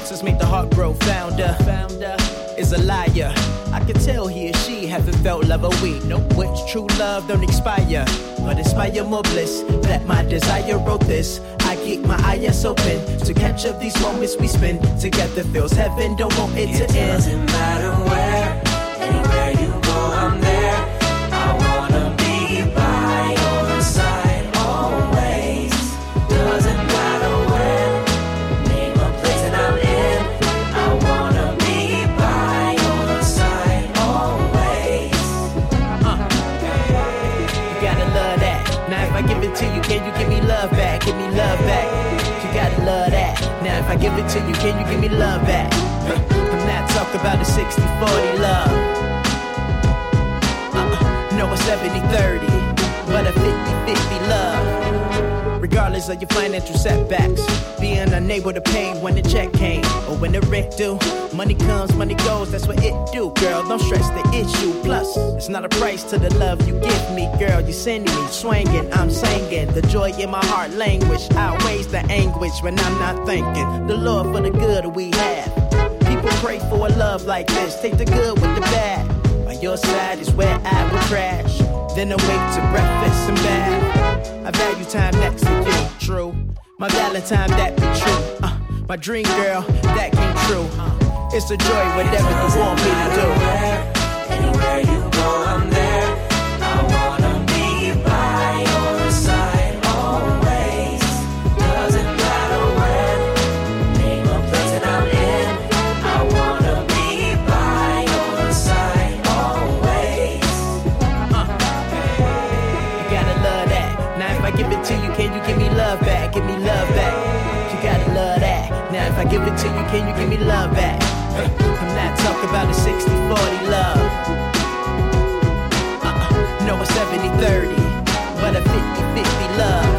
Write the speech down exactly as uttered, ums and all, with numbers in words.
Excuses make the heart grow founder. Founder is a liar. I can tell he or she haven't felt love a week. No, which true love don't expire, but inspire more bliss. That my desire wrote this. I keep my eyes open to catch up these moments we spend together. Feels heaven, don't want it, it to end. It doesn't matter where, anywhere you go, I'm there. I wanna be by your side always. Doesn't matter when, name a place that I'm in. I wanna be by your side always. Uh, you gotta love that. Now if I give it to you, can you give me love back? Give me love back. You gotta love that. Now if I give it to you, can you give me love back? I'm not talking about a sixty forty love. Uh-uh, no, a seventy thirty, but a fifty fifty love. Regardless of your financial setbacks, being unable to pay when the check came or when the rent due. Money comes, money goes, that's what it do, girl. Don't stress the issue. Plus, it's not a price to the love you give me, girl. You're sending me swinging, I'm singing. The joy in my heart languish outweighs the anguish when I'm not thinking the Lord for the good we have. People pray for a love like this. Take the good with the bad. By your side is where I would crash. Then awake to breakfast and bath. I value time next to you, true. My Valentine, that be true. Uh, my dream girl, that came true. Uh, it's a joy, whatever you want me to do. Anywhere you go, I'm there. I wanna be by your side always. Doesn't matter when, name a place that I'm in. I wanna be by your side always. Uh, you gotta love that. Now if I give it to you, can you give me love back? Give me love back. You gotta love that. Now if I give it to you, can you give me love back? I'm not talking about a sixty forty love. Uh-uh, no, a seventy thirty, but a fifty fifty love.